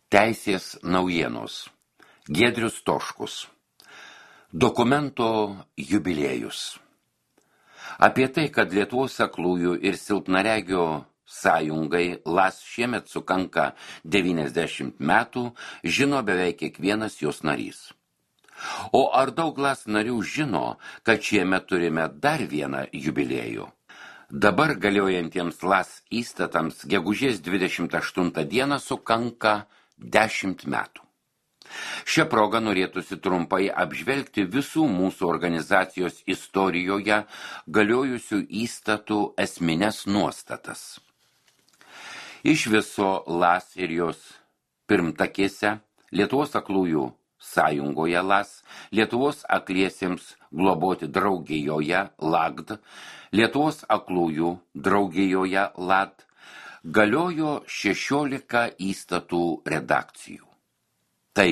Teisės naujienos. Giedrius Toškus. Dokumento jubiliejus. Apie tai, kad Lietuvos aklųjų ir silpnaregio sąjungai LAS šiemet sukanka 90 metų, žino beveik kiekvienas jos narys. O ar daug LAS narių žino, kad šiemet turime dar vieną jubiliejų? Dabar galiojantiems LAS įstatams gegužės 28 dieną sukanka 10 metų. Šią progą norėtųsi trumpai apžvelgti visų mūsų organizacijos istorijoje galiojusių įstatų esmines nuostatas. Iš viso LAS ir jos pirmtakėse Lietuvos aklųjų sąjungoje LAS, Lietuvos akliesiems globoti draugijoje LAGD, Lietuvos aklųjų draugijoje LAD galiojo 16 įstatų redakcijų. Tai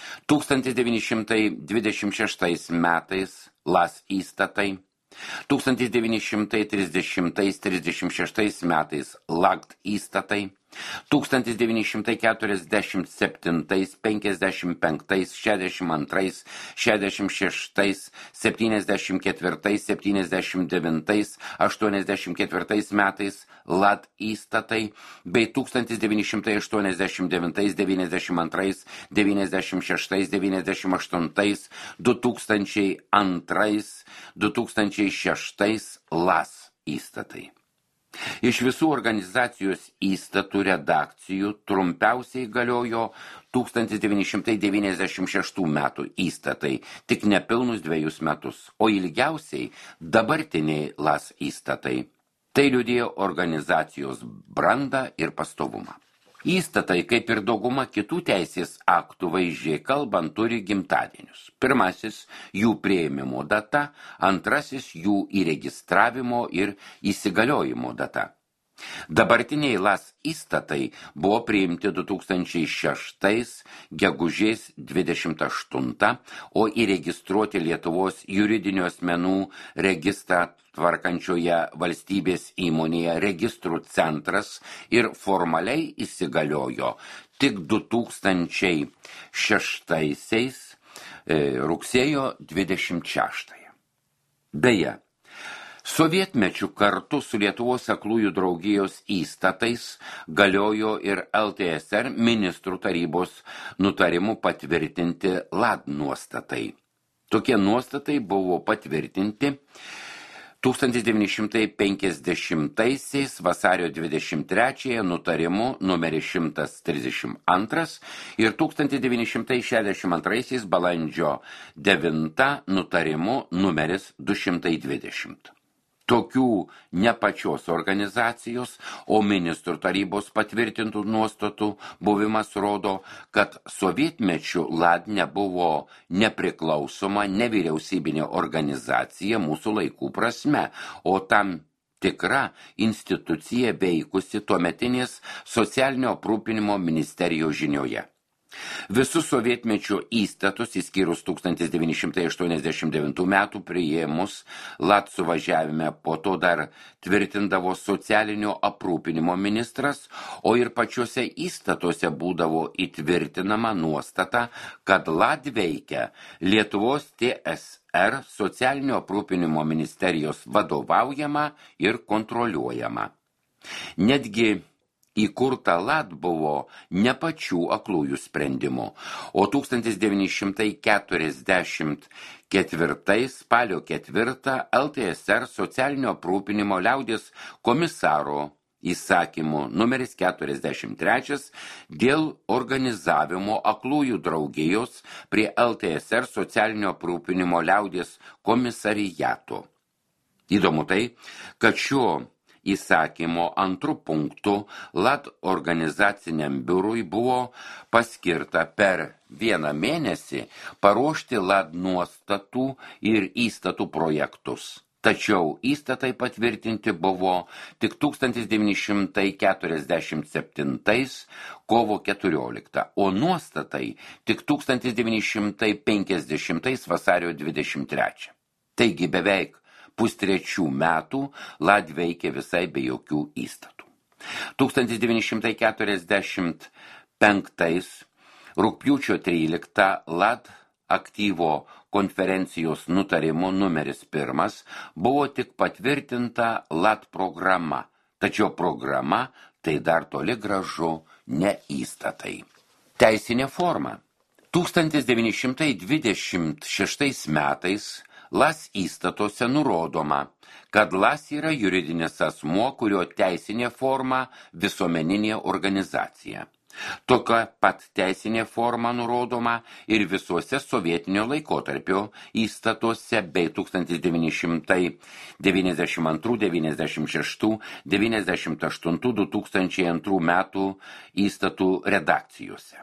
1926 metais LAS įstatai, 1930–36 metais LAGD įstatai, 1947, 55, 62, 66, 74, 79, 84 metais LAD įstatai bei 1989, 92, 96, 98, 2002, 2006 LAS įstatai. Iš visų organizacijos įstatų redakcijų trumpiausiai galiojo 1996 metų įstatai, tik nepilnus 2 metus, o ilgiausiai dabartiniai LAS įstatai. Tai liudija organizacijos brandą ir pastovumą. Įstatai, kaip ir dauguma kitų teisės aktų vaizdžiai kalbant, turi gimtadienius. Pirmasis jų priėmimo data, antrasis jų įregistravimo ir įsigaliojimo data. Dabartiniai LAS įstatai buvo priimti 2006 gegužės 28, o įregistruoti Lietuvos juridinių asmenų registrą tvarkančioje valstybės įmonėje Registrų centras ir formaliai įsigaliojo tik 2006 rugsėjo 26. Beje, sovietmečiu kartu su Lietuvos aklųjų draugijos įstatais galiojo ir LTSR ministrų tarybos nutarimu patvirtinti LAD nuostatai. Tokie nuostatai buvo patvirtinti 1950 vasario 23 nutarimu numeris 132 ir 1962 balandžio 9 nutarimu numeris 220. Tokių ne pačios organizacijos, o ministrų tarybos patvirtintų nuostatų buvimas rodo, kad sovietmečiu LAD nebuvo nepriklausoma nevyriausybinė organizacija mūsų laikų prasme, o tam tikra institucija veikusi tuometinės socialinio aprūpinimo ministerijos žinioje. Visus sovietmečio įstatus, išskyrus 1989 metų priėmus, LAD suvažiavime po to dar tvirtindavo socialinio aprūpinimo ministras, o ir pačiuose įstatuose būdavo įtvirtinama nuostata, kad LAD veikia Lietuvos TSR socialinio aprūpinimo ministerijos vadovaujama ir kontroliuojama. Netgi įkurta LAD buvo ne pačių aklųjų sprendimų, o 1944 spalio 4 LTSR socialinio aprūpinimo liaudies komisaro įsakymu numeris 43 dėl organizavimo aklųjų draugijos prie LTSR socialinio aprūpinimo liaudies komisariato. Įdomu tai, kad šio įsakymo antrų punktų LAD organizaciniam biurui buvo paskirta per 1 mėnesį paruošti LAD nuostatų ir įstatų projektus. Tačiau įstatai patvirtinti buvo tik 1947 kovo 14, o nuostatai tik 1950 vasario 23. Taigi beveik pustrečių metų LAD veikė visai be jokių įstatų. 1945 5. Rugpjūčio 13 LAD aktyvo konferencijos nutarimu numeris 1 buvo tik patvirtinta LAD programa, tačiau programa tai dar toli gražu ne įstatai. Teisinė forma. 1926 metais LAS įstatuose nurodoma, kad LAS yra juridinis asmuo, kurio teisinė forma visuomeninė organizacija. Tokia pat teisinė forma nurodoma ir visuose sovietinio laikotarpio įstatuose bei 1992, 96, 98, 2002 metų įstatų redakcijose.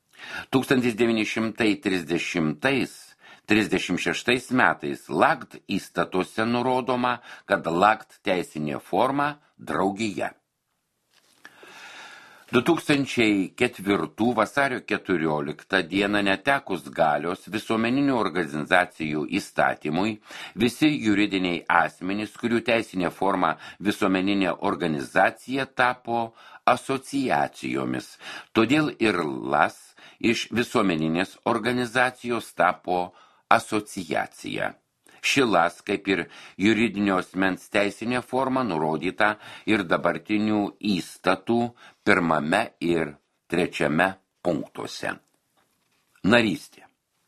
1930–36 metais LAGD įstatuose nurodoma, kad LAGD teisinė forma draugija. 2004 vasario 14 dieną netekus galios visuomeninių organizacijų įstatymui, visi juridiniai asmenys, kurių teisinė forma visuomeninė organizacija, tapo asociacijomis. Todėl ir LAS iš visuomeninės organizacijos tapo asociacija. Ši LAS, kaip ir juridinio asmens teisinė forma, nurodyta ir dabartinių įstatų 1 ir 3 punktuose. Narystė.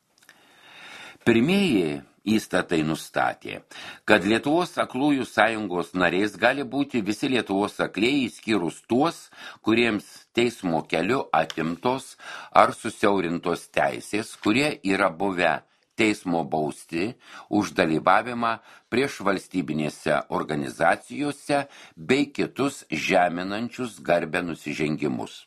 Pirmieji įstatai nustatė, kad Lietuvos aklųjų sąjungos nariais gali būti visi Lietuvos aklieji, išskyrus tuos, kuriems teismo keliu atimtos ar susiaurintos teisės, kurie yra buvę teismo bausti už dalyvavimą prieš valstybinėse organizacijose bei kitus žeminančius garbę nusižengimus.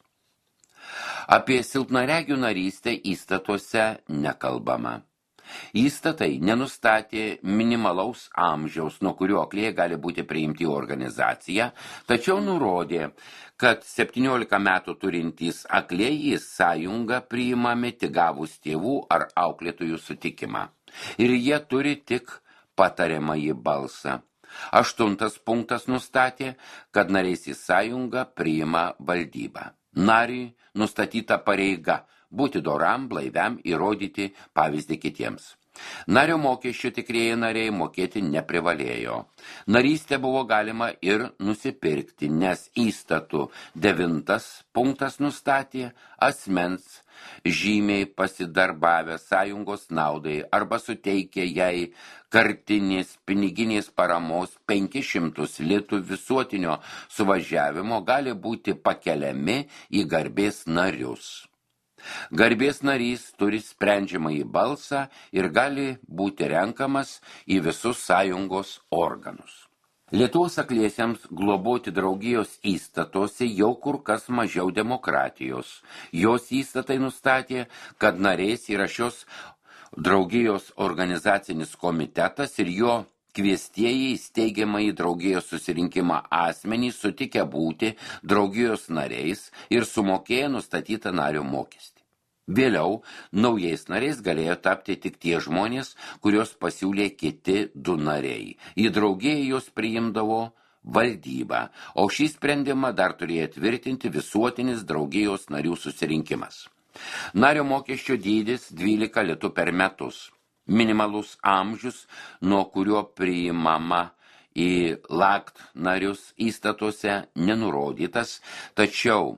Apie silpnaregių narystę įstatuose nekalbama. Įstatai nenustatė minimalaus amžiaus, nuo kurio aklieji gali būti priimti į organizaciją, tačiau nurodė, kad 17 metų turintys aklieji sąjungą priimami tik gavus tėvų ar auklėtojų sutikimą. Ir jie turi tik patariamąjį balsą. 8 punktas nustatė, kad nariais į sąjungą priima valdyba. Nariui nustatyta pareiga būti doram, blaiviam, įrodyti pavyzdį kitiems. Nario mokesčių tikrieji nariai mokėti neprivalėjo. Narystę buvo galima ir nusipirkti, nes įstatų 9 punktas nustatė asmens žymiai pasidarbavę sąjungos naudai arba suteikė jai kartinės piniginės paramos 500 litų visuotinio suvažiavimo gali būti pakeliami į garbės narius. Garbės narys turi sprendžiamąjį balsą ir gali būti renkamas į visus sąjungos organus. Lietuvos akliesiems globoti draugijos įstatuose jau kur kas mažiau demokratijos. Jos įstatai nustatė, kad nariais yra šios draugijos organizacinis komitetas ir jo kviestieji įsteigiamąjį draugijos susirinkimą asmenys sutikę būti draugijos nariais ir sumokėję nustatytą nario mokestį. Vėliau naujais nariais galėjo tapti tik tie žmonės, kurios pasiūlė kiti 2 nariai. Į draugiją jos priimdavo valdyba, o šį sprendimą dar turėjo tvirtinti visuotinis draugijos narių susirinkimas. Nario mokesčio dydis 12 litų per metus. Minimalus amžius, nuo kurio priimama į LAGD narius įstatuose nenurodytas, tačiau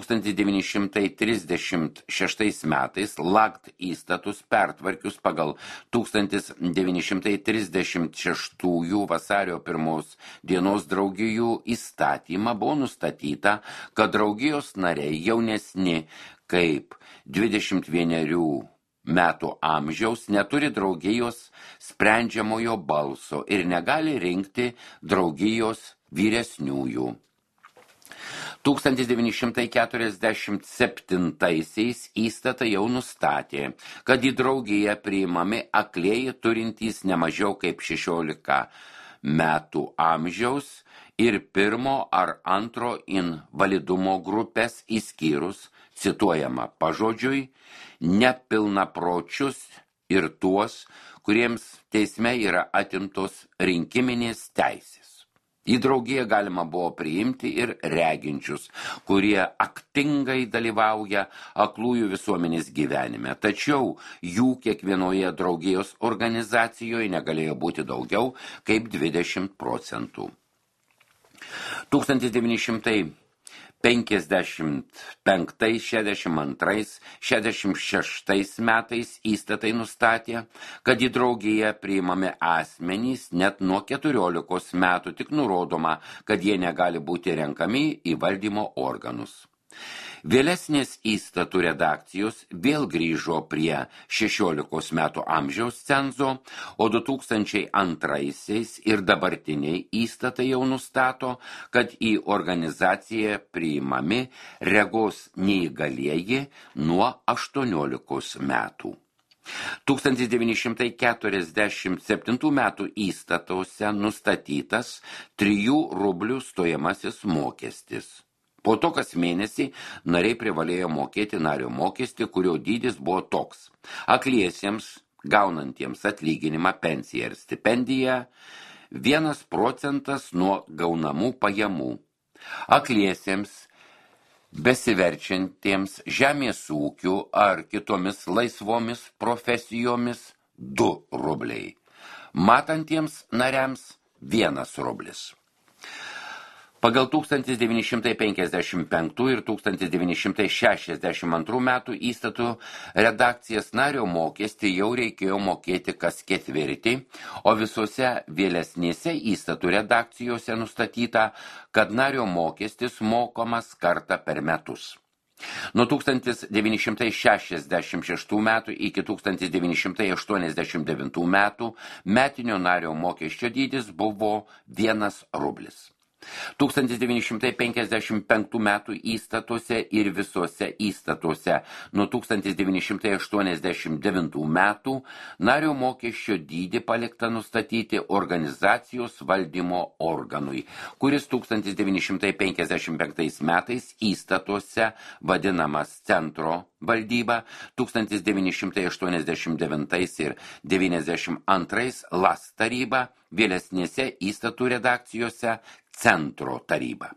1936 metais LAGD įstatus pertvarkius pagal 1936 vasario 1 dienos draugijų įstatymą buvo nustatyta, kad draugijos nariai jaunesni kaip 21 metų amžiaus neturi draugijos sprendžiamojo balso ir negali rinkti draugijos vyresniųjų. 1947 įstatai jau nustatė, kad į draugiją priimami aklieji turintys nemažiau kaip 16 metų amžiaus ir 1 ar 2 invalidumo grupės išskyrus, cituojama pažodžiui, nepilnapročius ir tuos, kuriems teisme yra atimtos rinkiminės teisės. Į draugiją galima buvo priimti ir reginčius, kurie aktingai dalyvauja aklųjų visuomenės gyvenime. Tačiau jų kiekvienoje draugijos organizacijoje negalėjo būti daugiau kaip 20%. 1955, 62, 66 metais įstatai nustatė, kad į draugiją priimami asmenys net nuo 14 metų, tik nurodoma, kad jie negali būti renkami į valdymo organus. Vėlesnės įstatų redakcijos vėl grįžo prie 16 metų amžiaus cenzo, o 2002 ir dabartiniai įstatai jau nustato, kad į organizaciją priimami regos neįgalieji nuo 18 metų. 1947 metų įstatuose nustatytas 3 rublių stojamasis mokestis. Po to kas mėnesį nariai privalėjo mokėti nario mokestį, kurio dydis buvo toks: akliesiems, gaunantiems atlyginimą, pensiją ir stipendiją, 1% nuo gaunamų pajamų. Akliesiems, besiverčiantiems žemės ūkiu ar kitomis laisvomis profesijomis 2 rubliai. Matantiems nariams 1 rublis. Pagal 1955 ir 1962 metų įstatų redakcijas nario mokestį jau reikėjo mokėti kas 4, o visose vėlesnėse įstatų redakcijose nustatyta, kad nario mokestis mokomas kartą per metus. Nuo 1966 metų iki 1989 metų metinio nario mokesčio dydis buvo 1 rublis. 1955 metų įstatuose ir visuose įstatuose nuo 1989 metų nario mokesčio dydį palikta nustatyti organizacijos valdymo organui, kuris 1955 metais įstatuose vadinamas centro valdyba, 1989 ir 1992 LAS taryba, vėlesnėse įstatų redakcijose centro taryba.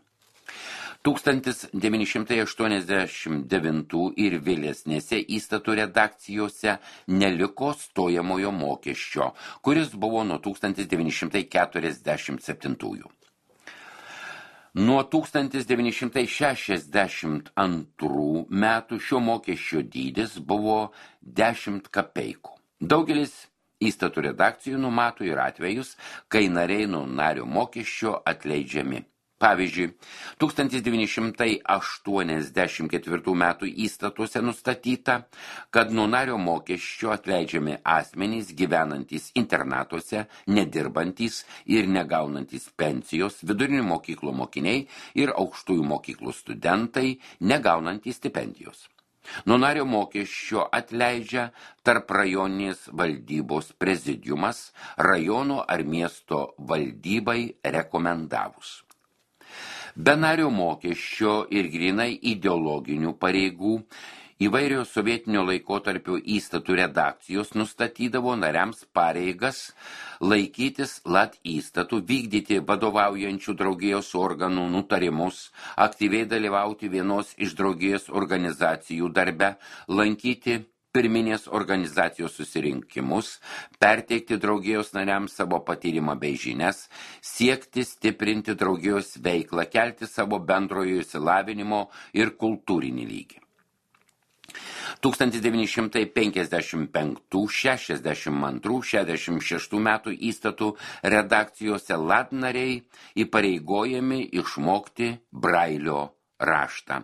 1989 ir vėlesnėse įstatų redakcijose neliko stojamojo mokesčio, kuris buvo nuo 1947. Nuo 1962 metų šio mokesčio dydis buvo 10 kapeikų. Daugelis įstatų redakcijų numato ir atvejus, kai nariai nuo nario mokesčio atleidžiami. Pavyzdžiui, 1984 metų įstatuose nustatyta, kad nuo nario mokesčio atleidžiami asmenys gyvenantys internatuose, nedirbantys ir negaunantys pensijos, vidurinių mokyklų mokiniai ir aukštųjų mokyklų studentai, negaunantys stipendijos. Nuo nario mokesčio atleidžia tarp rajoninės valdybos prezidiumas rajono ar miesto valdybai rekomendavus. Be nario mokesčio ir grinai ideologinių pareigų įvairios sovietinio laikotarpio įstatų redakcijos nustatydavo nariams pareigas laikytis lat įstatų, vykdyti vadovaujančių draugijos organų nutarimus, aktyviai dalyvauti vienos iš draugijos organizacijų darbe, lankyti pirminės organizacijos susirinkimus, perteikti draugijos nariams savo patyrimą bei žinias, siekti stiprinti draugijos veiklą, kelti savo bendrojo išsilavinimo ir kultūrinį lygį. 1955, 62, 66 metų įstatų redakcijose lat nariai įpareigojami išmokti Brailio raštą.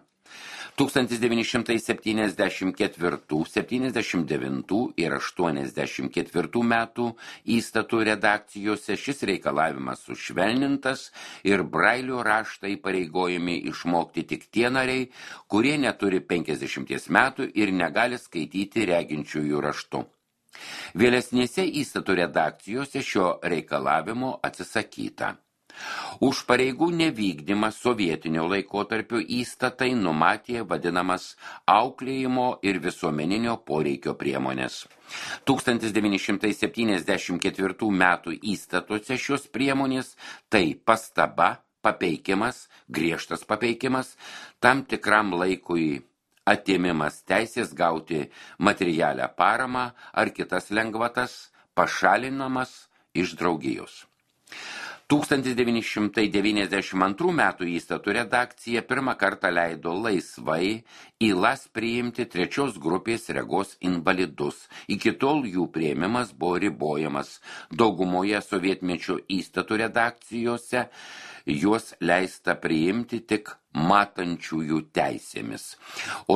1974, 79 ir 84 metų įstatų redakcijose šis reikalavimas sušvelnintas ir Brailio raštą įpareigojami išmokti tik tie nariai, kurie neturi 50 metų ir negali skaityti reginčiųjų raštu. Vėlesnėse įstatų redakcijose šio reikalavimo atsisakyta. Už pareigų nevykdymą sovietinio laikotarpio įstatai numatė vadinamas auklėjimo ir visuomeninio poreikio priemonės. 1974 metų įstatuose šios priemonės tai pastaba, papeikimas, griežtas papeikimas, tam tikram laikui atėmimas teisės gauti materialią paramą ar kitas lengvatas, pašalinamas iš draugijos. 1992 metų įstatų redakcija pirmą kartą leido laisvai į LAS priimti trečios grupės regos invalidus. Iki tol jų priėmimas buvo ribojamas. Daugumoje sovietmečio įstatų redakcijose juos leista priimti tik matančiųjų teisėmis. O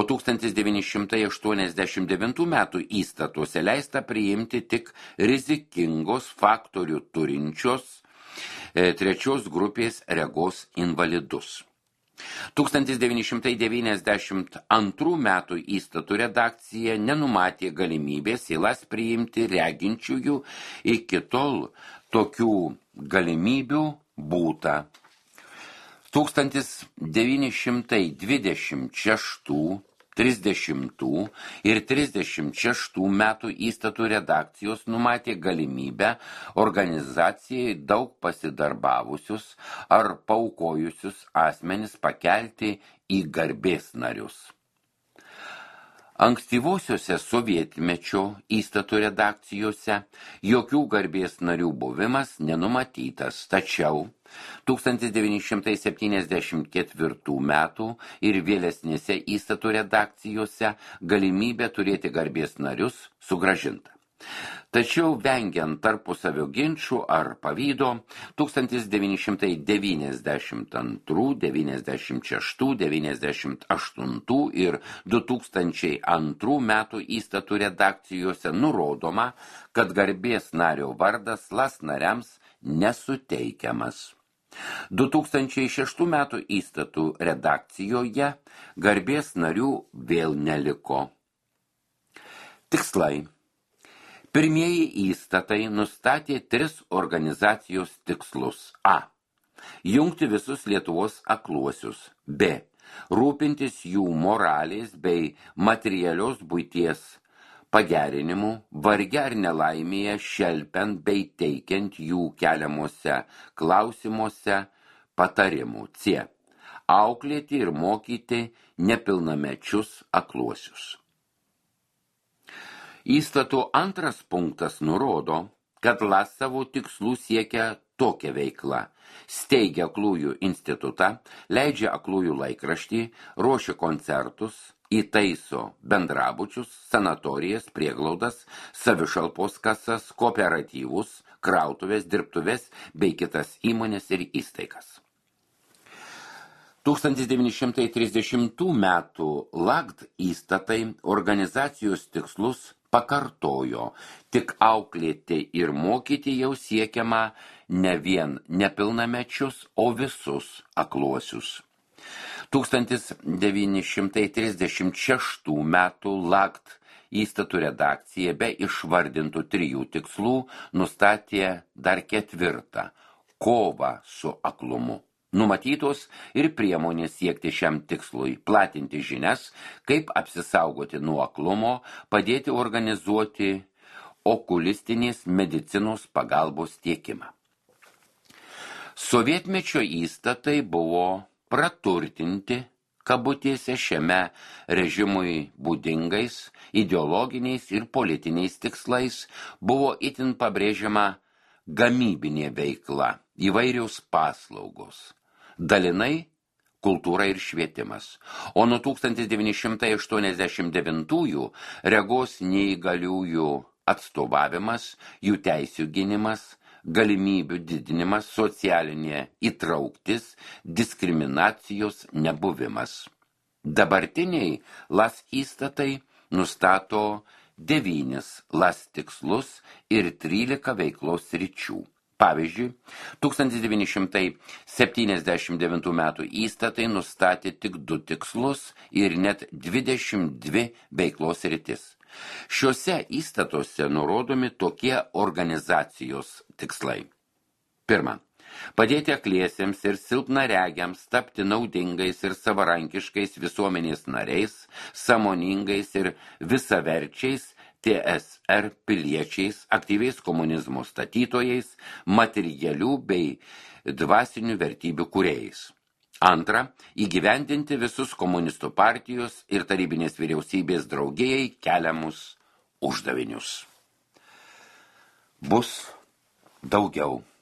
1989 metų įstatuose leista priimti tik rizikingos faktorių turinčios trečios grupės regos invalidus. 1992 metų įstatų redakcija nenumatė galimybės į LAS priimti reginčiųjų, iki tol tokių galimybių būta. 1926, 30 ir 36 metų įstatų redakcijos numatė galimybę organizacijai daug pasidarbavusius ar paukojusius asmenis pakelti į garbės narius. Ankstyvosiuose sovietmečio įstatų redakcijose jokių garbės narių buvimas nenumatytas, tačiau 1974 metų ir vėlesnėse įstatų redakcijose galimybė turėti garbės narius sugrąžinta. Tačiau vengiant tarpusavio ginčų ar pavydo, 1992, 96, 98 ir 2002 metų įstatų redakcijose nurodoma, kad garbės nario vardas LAS nariams nesuteikiamas. 2006 metų įstatų redakcijoje garbės narių vėl neliko. Tikslai. Pirmieji įstatai nustatė 3 organizacijos tikslus. A. Jungti visus Lietuvos akluosius. B. Rūpintis jų moralės bei materialios buities pagerinimu, varge ar nelaimėje šelpiant bei teikiant jų keliamuose klausimuose patarimų. C. Auklėti ir mokyti nepilnamečius akluosius. Įstatų antras punktas nurodo, kad LAS savo tikslų siekia tokią veiklą. Steigia aklųjų institutą, leidžia aklųjų laikraštį, ruošia koncertus, įtaiso bendrabučius, sanatorijas, prieglaudas, savišalpos kasas, kooperatyvus, krautuvės, dirbtuves bei kitas įmonės ir įstaigas. 1930 metų LAGD įstatai organizacijos tikslus pakartojo, tik auklėti ir mokyti jau siekiama ne vien nepilnamečius, o visus akluosius. 1936 metų LAGD įstatų redakcija be išvardintų 3 tikslų nustatė dar 4 – kovą su aklumu. Numatytos ir priemonės siekti šiam tikslui, platinti žinias, kaip apsisaugoti nuo aklumo, padėti organizuoti okulistinės medicinos pagalbos tiekimą. Sovietmečio įstatai buvo praturtinti, kabutėse, šiame režimui būdingais, ideologiniais ir politiniais tikslais, buvo itin pabrėžiama gamybinė veikla, įvairios paslaugos. Dalinai kultūra ir švietimas. O nuo 1989 regos neįgaliųjų atstovavimas, jų teisių gynimas, galimybių didinimas, socialinė įtrauktis, diskriminacijos nebuvimas. Dabartiniai LAS įstatai nustato 9 LAS tikslus ir 13 veiklos sričių. Pavyzdžiui, 1979 metų įstatai nustatė tik 2 tikslus ir net 22 veiklos sritis. Šiuose įstatuose nurodomi tokie organizacijos tikslai. Pirma, Padėti akliesiems ir silpnaregiams tapti naudingais ir savarankiškais visuomenės nariais, sąmoningais ir visaverčiais TSR piliečiais, aktyviais komunizmo statytojais, materialių bei dvasinių vertybių kūrėjais. Antra, įgyvendinti visus komunistų partijos ir tarybinės vyriausybės draugijai keliamus uždavinius. Bus daugiau.